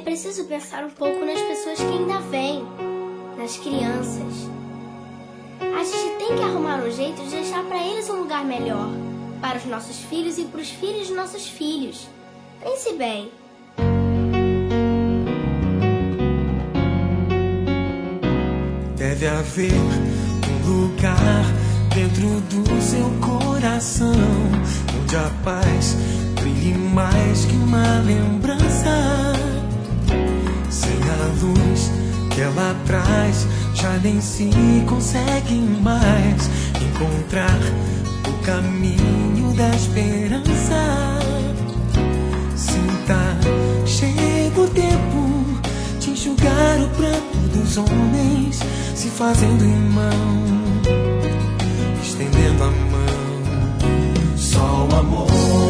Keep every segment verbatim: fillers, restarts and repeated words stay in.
preciso pensar um pouco nas pessoas que ainda vêm, nas crianças. A gente tem que arrumar um jeito de deixar para eles um lugar melhor, para os nossos filhos e para os filhos de nossos filhos. Pense bem. Deve haver um lugar dentro do seu coração, onde a paz brilhe mais que uma lembrança. Sem a luz que ela traz, já nem se consegue mais encontrar o caminho da esperança. Sinta, chega o tempo de enxugar o pranto dos homens, se fazendo irmão, estendendo a mão. Só o amor,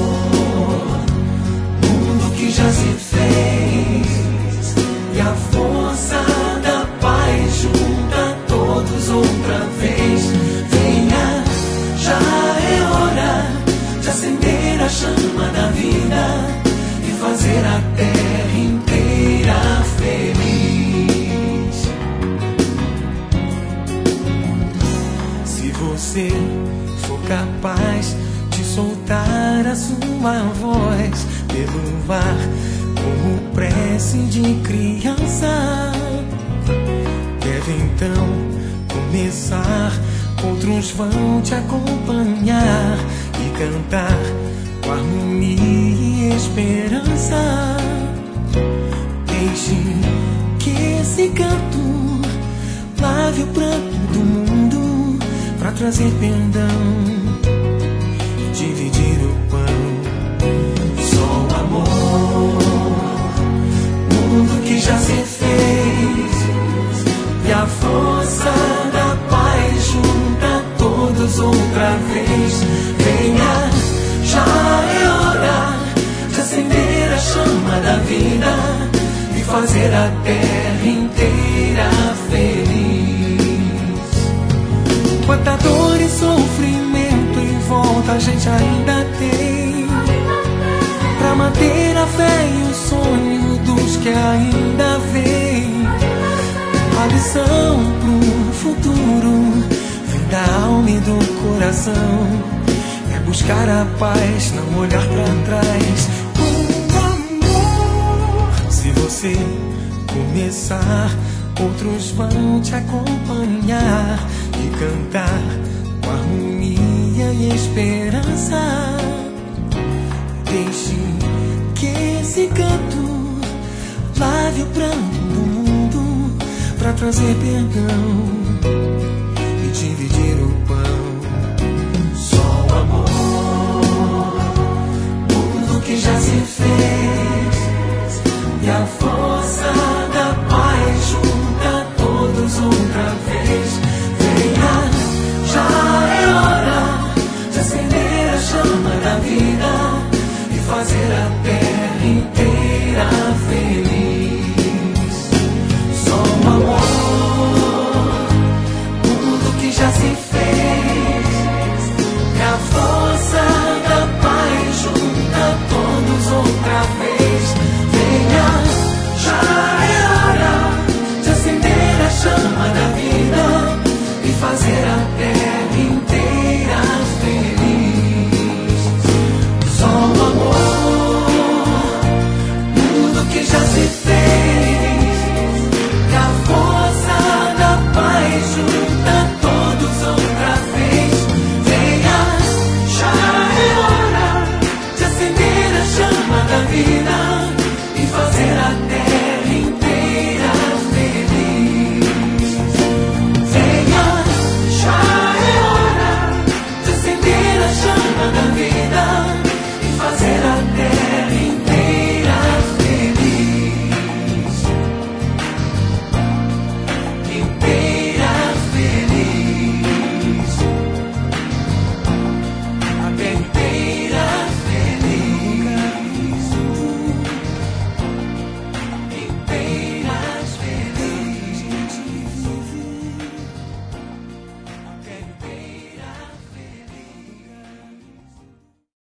mundo que já se fez, e a força da paz junta todos outra vez. Venha, já é hora de acender a chama da vida e fazer a terra inteira feliz. Se você for capaz de soltar a sua voz pelo ar como prece de criança, deve então começar. Outros vão te acompanhar e cantar com harmonia e esperança. Deixe que esse canto lave o pranto do mundo pra trazer perdão e dividir o pão. Só o amor, mundo que já se fez, e a força da paz junta todos outra vez. Venha, já é hora de acender a chama da vida e fazer a terra inteira feliz. Quanta dor e sofrimento em volta a gente ainda tem, pra manter a fé e o sonho dos que ainda vêm. A lição pro futuro vem da alma e do coração, é buscar a paz, não olhar pra trás. Com amor, se você começar, outros vão te acompanhar e cantar com harmonia e esperança. Deixe que esse canto lave o pranto do mundo pra trazer perdão e dividir o pão. Só o amor, mundo que já se fez, e a força